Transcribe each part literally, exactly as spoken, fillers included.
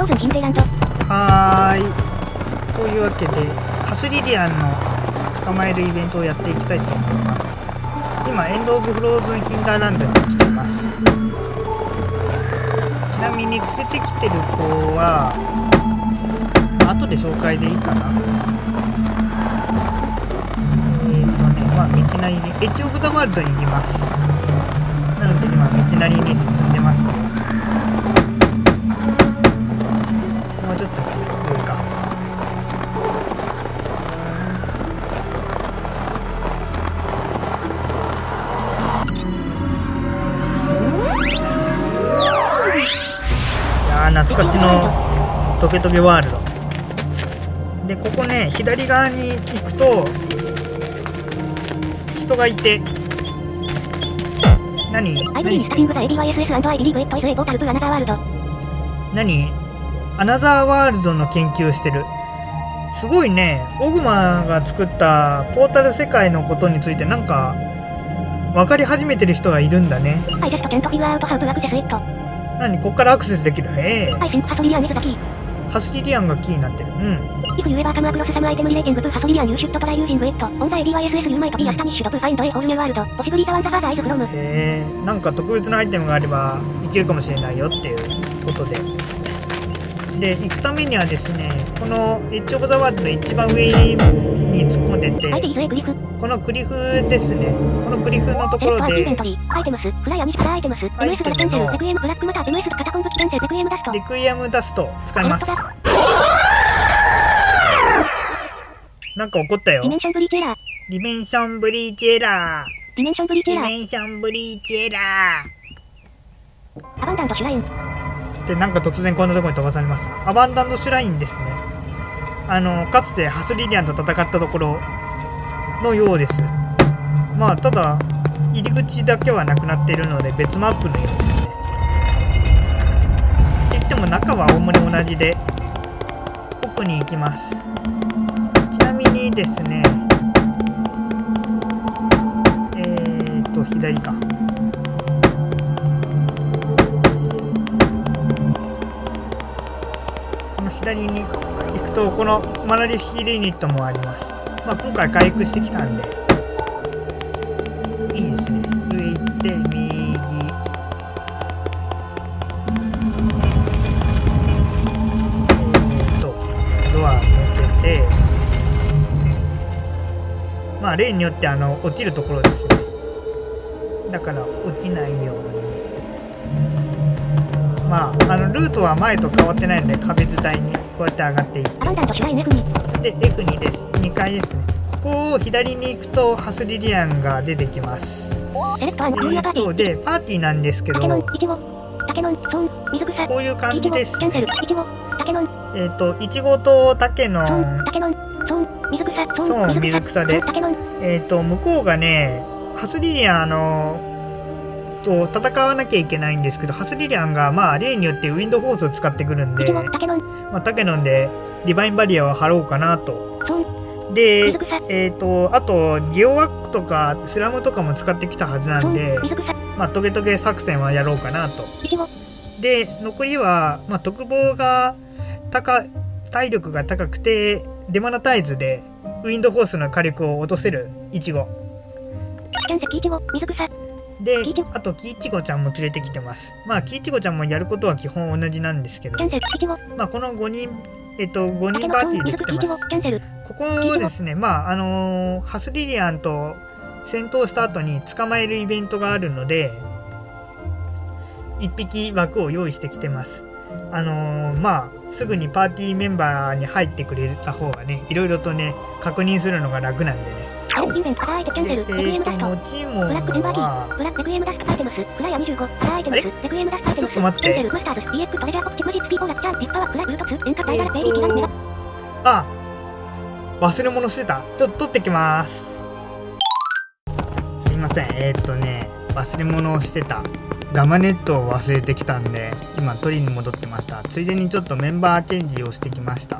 はーい。というわけでハスリリアンの捕まえるイベントをやっていきたいと思います。今エンドオブフローズンヒンダーランドに来てます。ちなみに連れてきてる子は後で紹介でいいかな。えーとねまあ道なりにエッジオブザワールドに行きます。なので今道なりに進んでますよ。もうちょっと上か。いやー懐かしのトゲトゲワールドで、ここね左側に行くと人がいて、何何してる何アナザーワールドの研究してる。すごいね。オグマが作ったポータル世界のことについてなんか分かり始めてる人がいるんだね。何こっからアクセスできる。へえ。ハスリリアンがキーになってる。うん。へえ。なんか特別なアイテムがあればいけるかもしれないよっていうことで。で行くためにはですね、このエッジオブザワールドの一番上に突っ込んでて、このクリフですね。このクリフのところでアイテムのレクイエムダストを使います。なんか起こったよ。ディメンションブリーチエラー。ディメンションブリーチエラー。ディメンションブリーチエラー。ディメンションブリーチエラー。アバンダントシュライン。でなんか突然こんなところに飛ばされます。アバンダントシュラインですね。あのかつてハスリリアンと戦ったところのようです。まあただ入り口だけはなくなっているので別マップのようですね。って言っても中はおおむね同じで、奥に行きます。ちなみにですね、えーと左か。この左に行くとこのマナリヒールユニットもあります。まあ今回回復してきたんでいいですね。上行って右、えーとドア抜けて、まあ例によってあの落ちるところですね。だから落ちないように、まああのルートは前と変わってないので壁伝いにこうやって上がっていって、で エフに です。にかいですね。ここを左に行くとハスリリアンが出てきます。えーとでパーティーなんですけど、こういう感じですね。えっといちごとタケノン、そう水草で、えっと向こうがねハスリリアンのと戦わなきゃいけないんですけど、ハスリリアンがまあ例によってウィンドフォースを使ってくるんで、まあ、タケノンでディバインバリアを張ろうかなと。で、えっとあとゲオワックとかスラムとかも使ってきたはずなんで、まあトゲトゲ作戦はやろうかなと。で残りは、まあ、特防が高体力が高くてデマナタイズでウィンドフォースの火力を落とせるイチゴで、あとキイチゴちゃんも連れてきてます。まあキイチゴちゃんもやることは基本同じなんですけど、まあこのごにん、えっとごにんパーティーで来てます。ここですね、まああのー、ハスリリアンと戦闘した後に捕まえるイベントがあるのでいっぴき枠を用意してきてます。あのー、まあすぐにパーティーメンバーに入ってくれた方がね、いろいろとね確認するのが楽なんでね。えーと持ち物はあれちょっと待って、えーとあ忘れ物してた。ちょっと取ってきます。すいません。えーっとね忘れ物をしてた。ガマネットを忘れてきたんで今取りに戻ってました。ついでにちょっとメンバーチェンジをしてきました。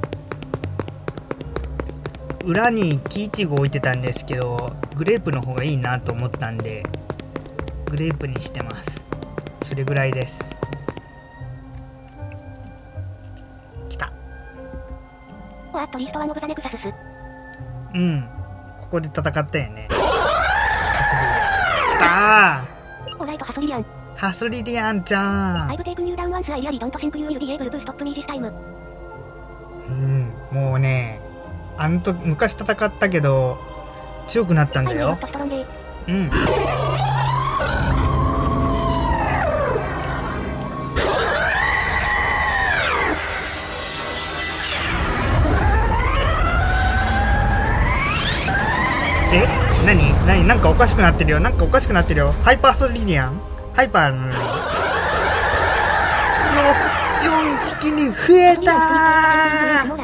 裏にキイチゴ置いてたんですけどグレープの方がいいなと思ったんでグレープにしてます。それぐらいです。 うん。ここで戦ったよね。来たー。ハスリディアンちゃん。うん、もうね、あのと昔戦ったけど強くなったんだよ。うん。え、なになに、なんかおかしくなってるよ。なんかおかしくなってるよ。ハイパーソリディアン、ハイパーのよんひきに増えたー。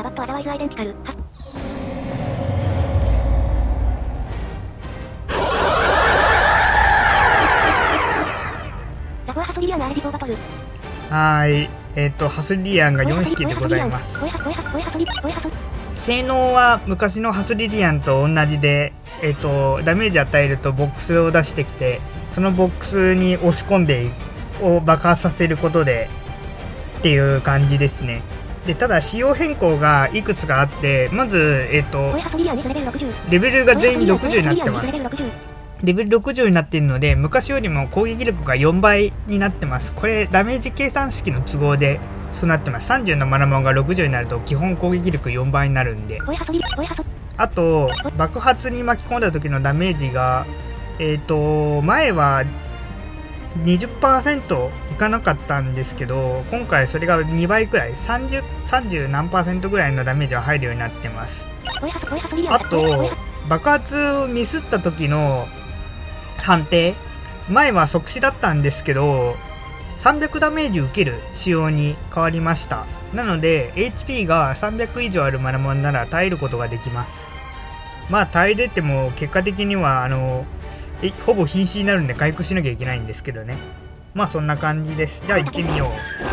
はい、えっとハスリディアンがよんひきでございます。性能は昔のハスリディアンと同じで、えっとダメージ与えるとボックスを出してきて、そのボックスに押し込んでを爆発させることでっていう感じですね。でただ仕様変更がいくつかあって、まずえっとレベルが全員ろくじゅうになってます。レベルろくじゅうになっているので、昔よりも攻撃力がよんばいになってます。これダメージ計算式の都合でそうなってます。さんじゅうのマナモンがろくじゅうになると基本攻撃力よんばいになるんで。あと爆発に巻き込んだ時のダメージがえっと前は にじゅっパーセント いかなかったんですけど、今回それがにばいくらい、さんじゅう、さんじゅう何パーセントぐらいのダメージが入るようになってます。あと爆発をミスった時の判定、前は即死だったんですけどさんびゃくダメージ受ける仕様に変わりました。なので エイチピー がさんびゃく以上あるマナモンなら耐えることができます。まあ耐えれても結果的にはあのえほぼ瀕死になるんで回復しなきゃいけないんですけどね。まあそんな感じです。じゃあ行ってみよう。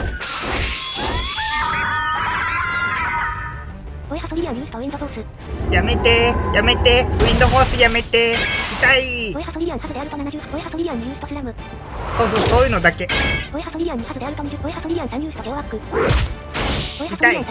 やめてやめて、ウィンドフォースやめて、痛い。そうそう、そういうのだけ。痛い。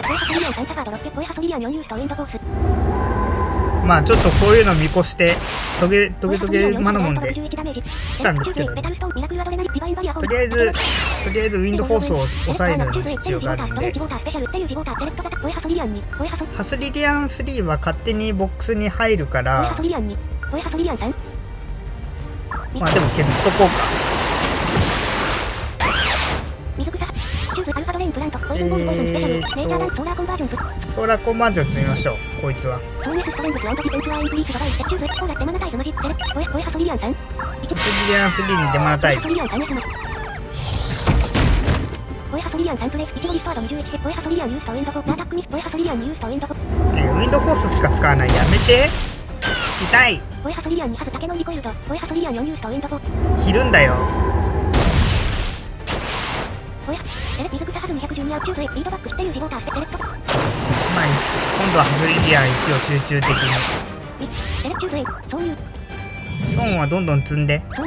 まあちょっとこういうの見越してトゲトゲトゲマナモンで来たんですけど、ね、とりあえずとりあえずウィンドフォースを抑える必要があるんで、ハスリディアンスリーは勝手にボックスに入るから、まあでも削っとこうか。えーとソーラーコンバージョン積みましょう。こいつはハスリディアンスリーにデマナタイズ。ウィンドフォースしか使わない。やめて、痛い。ひるんだよ。まあ、今度はハスリディアンいちを集中的に。損はどんどん積んで。デ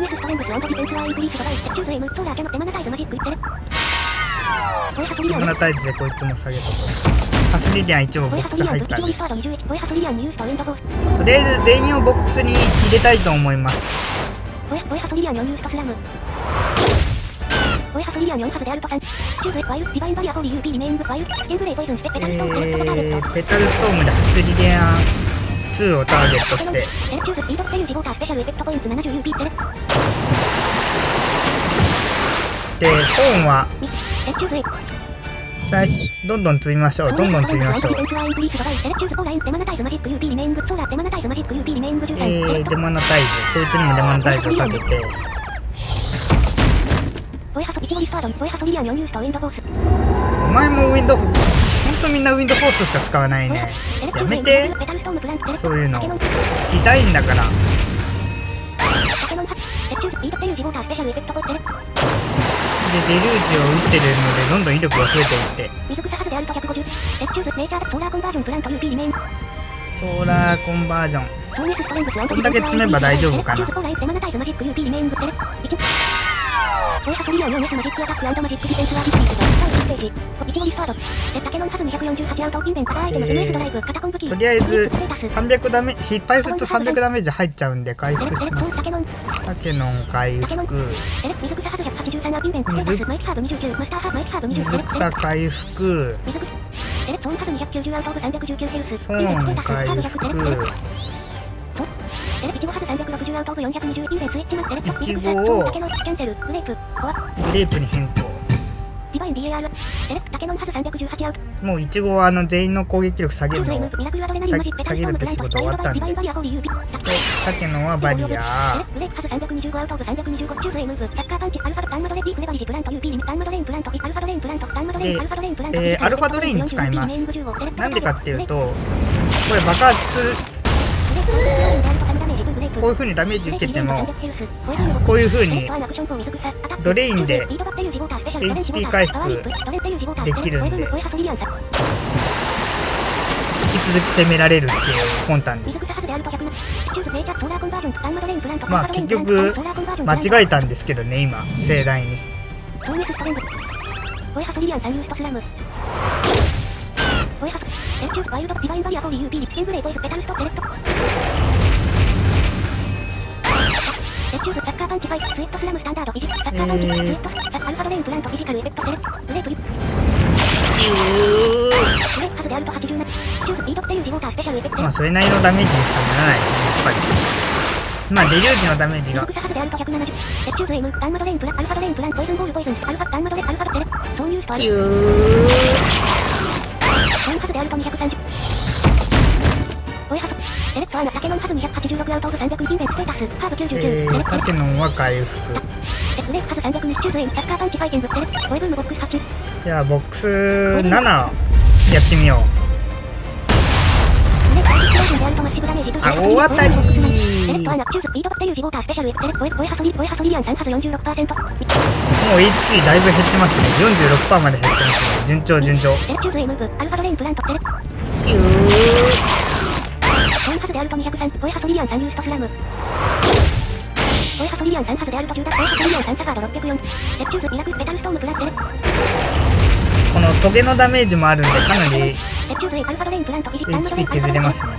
マナタイズでこいつも下げとこう。ハスリディアンいちもボックス入ったんです。とりあえず全員をボックスに入れたいと思います。えー、ペタルストームでハスリディアンツーをターゲットして、でソーンはさどんどん積みましょう。どんどん積みましょう。えー、デマナタイズ、こいつにもデマナタイズをかけて、お前もウィンドフ、ほんとみんなウィンドフォースしか使わないね。やめて、そういうの痛いんだから。でデルージを打ってるのでどんどん威力が増えていって、ソーラーコンバージョンこんだけ積めば大丈夫かな。 とりあえずさんびゃくダメ失敗するとさんびゃくダメージ入っちゃうんで回復します。タケノン回復、水草回復、ソーン回復、いちごをグレープに変更。もういちごはあの全員の攻撃力下げるのを下げるって仕事終わったんで、タケノンはバリアー、で、えー、アルファドレイン使います。なんでかっていうと、これ爆発する、こういう風にダメージ受けてもこういう風にドレインで エイチピー 回復できるんで、引き続き攻められるっていう魂胆です。まあ結局間違えたんですけどね、今盛大に。まあそれなりのダメージにしかならないですね、やっぱり。まあデリュージのダメージがタケノンは回復。じゃあボックスななやってみよう。あ、大当たりー。もう エイチピー だいぶ減ってますね。 よんじゅうろくパーセント まで減ってますね。順調順調。このトゲのダメージもあるんでかなり エイチピー 削れますね。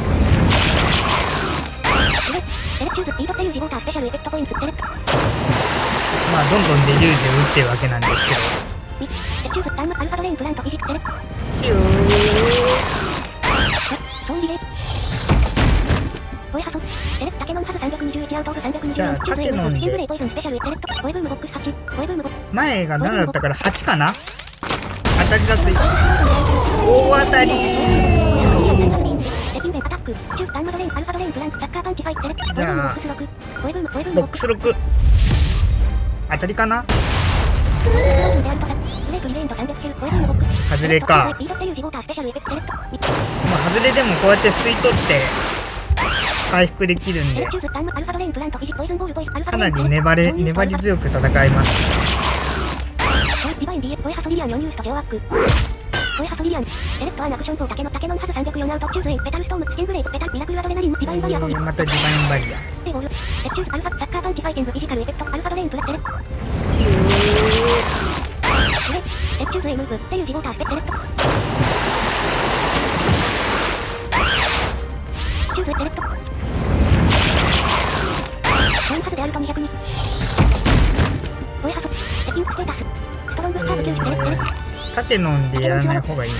まあどんどんデリュージを打ってるわけなんですけど、じゃあタケノンで前がななだったからはちかな。当たりだと大当たりー。じゃあボックスろく当たりかな。外れか。まあ外れでもこうやって吸い取って回復できるんでかなり粘れ粘り強く戦います。またディバインバリア。タケノンでやらない方がいい。う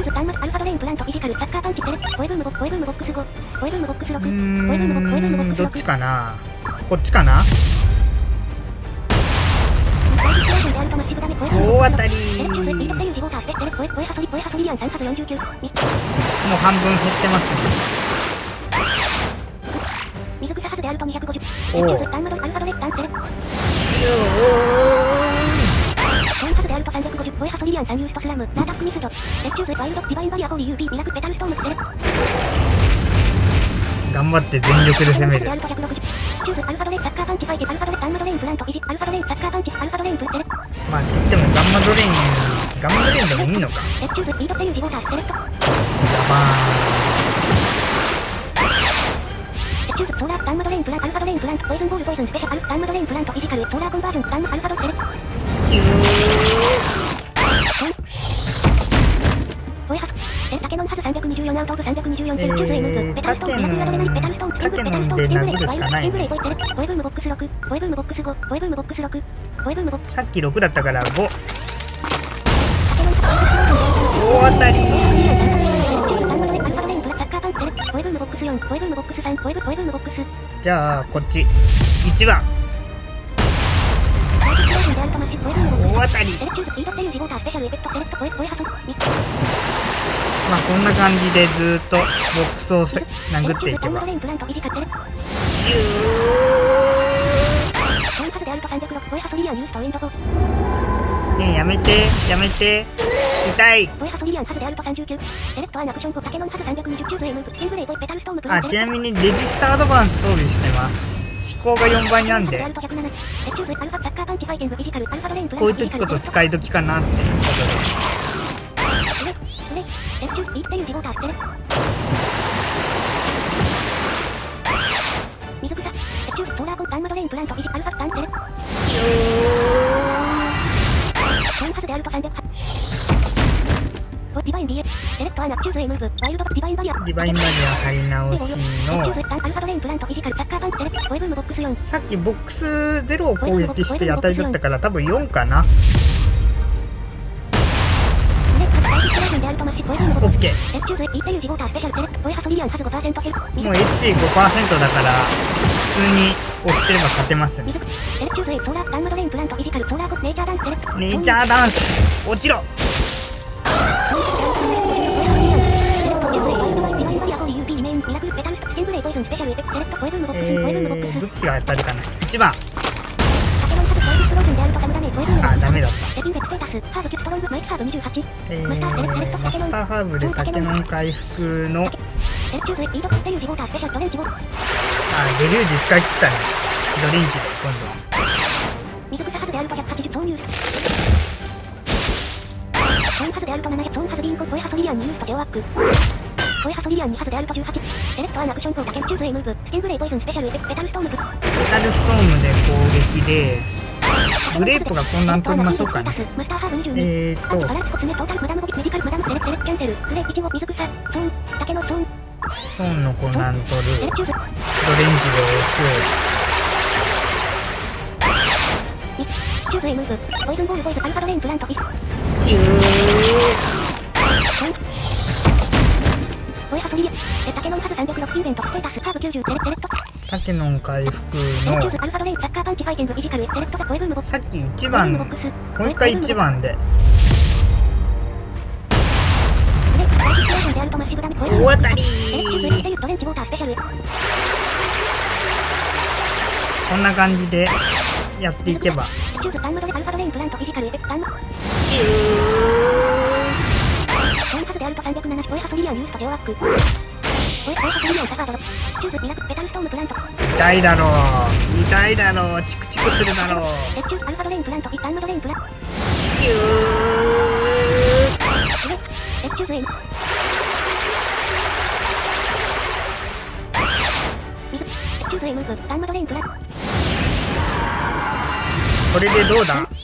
ーん、どっちかな。こっちかな。大当たりー。もう半分減ってますね。おお。頑張って全力で攻める。まあ言ってもガンマドレインガンマドレインでもいいのか。やばー。 え、タケノンハズさんびゃくにじゅうよんアウトオブさんびゃくにじゅうよん点、チューズエムズ、ペタルストーン、ミラクルラレナリ、ペタルストーン、タケノンで殴るしかないね。ボイブームボックスろく、ボイブームボックスご、ボイブームボックスろく、ボイブームボックス。さっきろくだったからご。大当たり。じゃあこっちいちばん大当たり。まあこんな感じでずーっとボックスを殴っていけばねえやめてやめて痛い。あ、ちなみにレジスタアドバンス装備してます。飛行がよんばいなんでこういう時こそ使い時かなっていうことでリバインバリア貼り直しのさっきボックスゼロを攻撃して当たりだったから多分よんかな。オッケー。もう エイチピーごパーセント だから普通に押してれば勝てますね。ネイチャーダンス落ちろ。えー、どっちが当たるかな。いちばん。あ、ダメだった。えー、マスターハーブでタケノン回復のあ、デリュージ使い切ったね。ドレンジで今度はペタルストームで攻撃でグレープが混乱取りましょうかね。えーっとソーンの混乱取る。ドレンジで押す。チュタケノン回復のさっきいちばん、もう一回いちばんで大当たり。こんな感じでやっていけば痛いだろう痛いだろうチクチクするだろう。これでどうだ。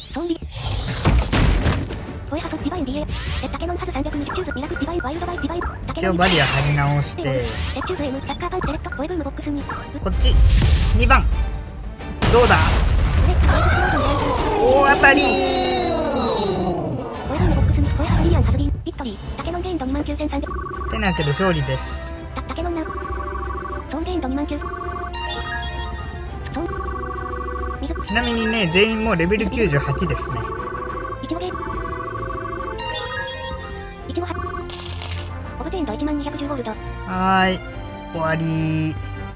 一応バリア張り直してこっちにばんどうだ。大当たり。てなわけで勝利です。ちなみにね全員もうレベルきゅうじゅうはちですね。はーい終わり。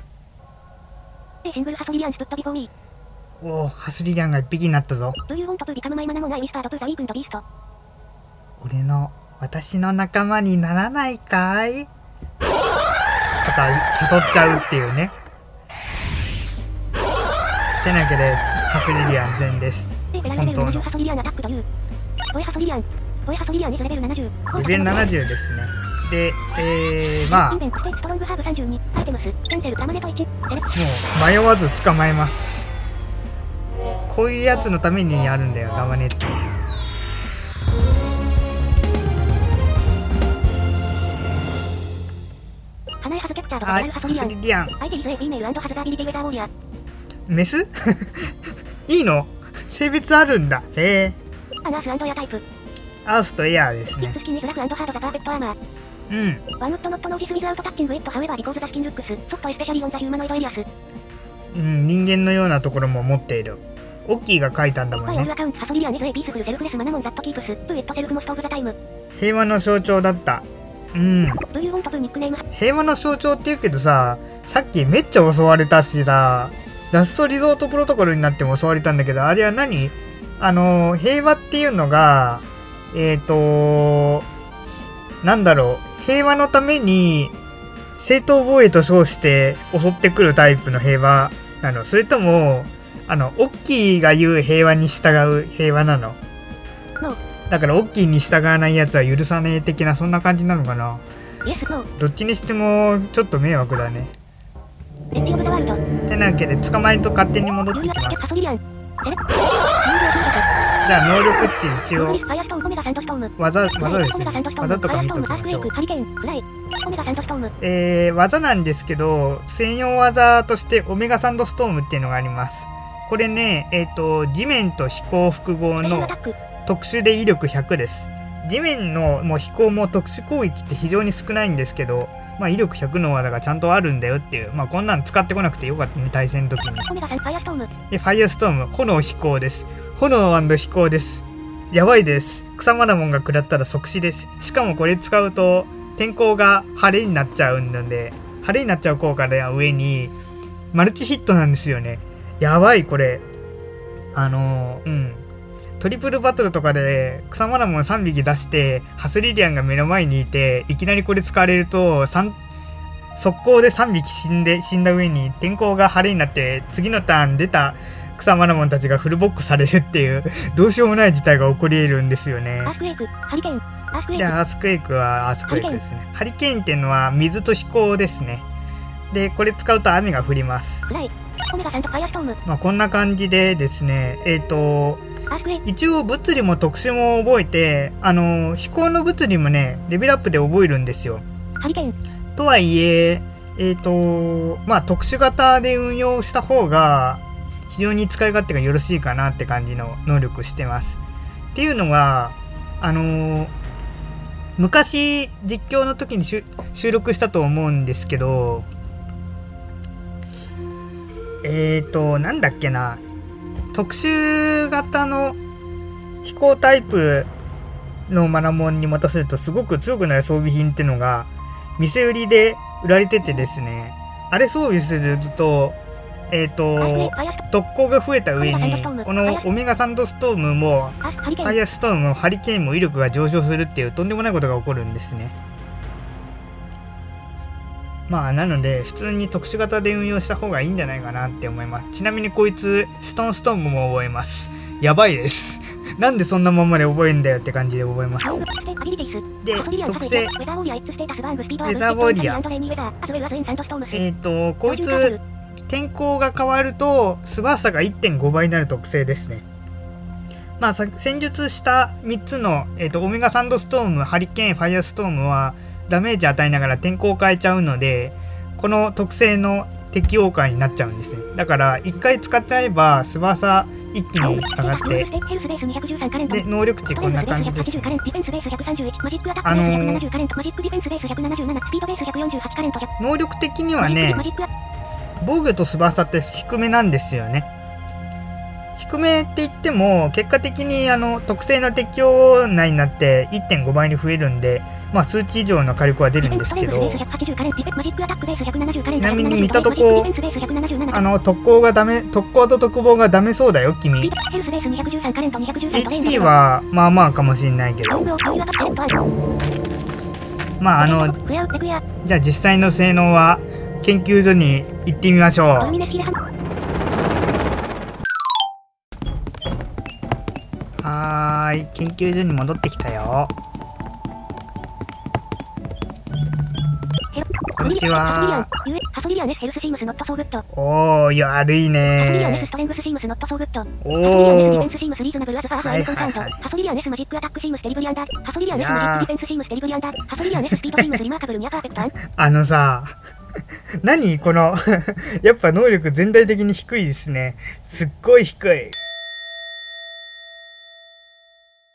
おおハスリリアンがいっぴきになったぞ。俺の私の仲間にならないかいとか誘っちゃうっていうね。てなわけでハスリリアン全です。本当のレベルななじゅうですね。で、えー、まあもう迷わず捕まえます。こういうやつのためにやるんだよガマネって。 はい、ハスリディアン。メスいいの？性別あるんだ。へえ。アースとエアーですね。うん。うん、人間のようなところも持っている。オッキーが書いたんだもんね。平和の象徴だった。うん。平和の象徴って言うけどさ、さっきめっちゃ襲われたしさ、ラストリゾートプロトコルになっても襲われたんだけど、あれは何？あの、平和っていうのが、えっと、なんだろう、平和のために正当防衛と称して襲ってくるタイプの平和なの？それとも、あの、オッキーが言う平和に従う平和なの？だからオッキーに従わないやつは許さねえ的な、そんな感じなのかな？どっちにしてもちょっと迷惑だね。てなわけで捕まえると勝手に戻ってきます。じゃあ能力値一応技、技ですね。技とか見ときましょう。えー、技なんですけど、専用技としてオメガサンドストームっていうのがあります。これね、えっと、地面と飛行複合の特殊で威力ひゃくです。地面のもう飛行も特殊攻撃って非常に少ないんですけど、まあ、威力ひゃくの技がちゃんとあるんだよっていう、まあ、こんなん使ってこなくてよかったね、対戦の時に。で、ファイアストーム、炎飛行です。炎&飛行です。やばいです。草マナモンが食らったら即死です。しかもこれ使うと、天候が晴れになっちゃうので、晴れになっちゃう効果で上に、マルチヒットなんですよね。やばい、これ。あのー、うん。トリプルバトルとかで草マナモンさんびき出してハスリリアンが目の前にいていきなりこれ使われると速攻でさんびき死んで死んだ上に天候が晴れになって次のターン出た草マナモンたちがフルボックされるっていうどうしようもない事態が起こり得るんですよね。アースクエイク、ハリケーン、じゃあアースクエイクはアースクエイクですね。ハリケーンっていうのは水と飛行ですね。でこれ使うと雨が降ります。まあこんな感じでですね、えっと一応物理も特殊も覚えて、あの飛行の物理もねレベルアップで覚えるんですよ。とはいええっとまあ特殊型で運用した方が非常に使い勝手がよろしいかなって感じの能力してます。っていうのがあの昔実況の時に収録したと思うんですけど、えっとなんだっけな、特殊型の飛行タイプのマナモンに持たせるとすごく強くなる装備品っていうのが店売りで売られててですね、あれ装備するとえっと特攻が増えた上にこのオメガサンドストームもファイアストームもハリケーンも威力が上昇するっていうとんでもないことが起こるんですね。まあなので普通に特殊型で運用した方がいいんじゃないかなって思います。ちなみにこいつストーンストームも覚えます。やばいですなんでそんなまんまで覚えんだよって感じで覚えます。で特性ウェザーウォリアー、えっとこいつ天候が変わると素早さが いってんご 倍になる特性ですね。まあ戦術したみっつの、えー、とオメガサンドストーム、ハリケーン、ファイアストームはダメージ与えながら天候を変えちゃうので、この特性の適応感になっちゃうんですね。だからいっかい使っちゃえば素早さ一気に上がって、で能力値こんな感じですね。あのー、能力的にはね防御と素早さって低めなんですよね。低めって言っても結果的にあの特性の適用内になって いってんご 倍に増えるんで、まあ数値以上の火力は出るんですけど、ちなみに見たとこあの特攻がダメ、特攻と特防がダメそうだよ君。 エイチピー はまあまあかもしれないけど、まああのじゃあ実際の性能は研究所に行ってみましょう。はーい、研究所に戻ってきたよ。こんにちは。おー、いや、悪いねー。おー、はいはいはい。あのさ何この、やっぱ能力全体的に低いですね。すっごい低い。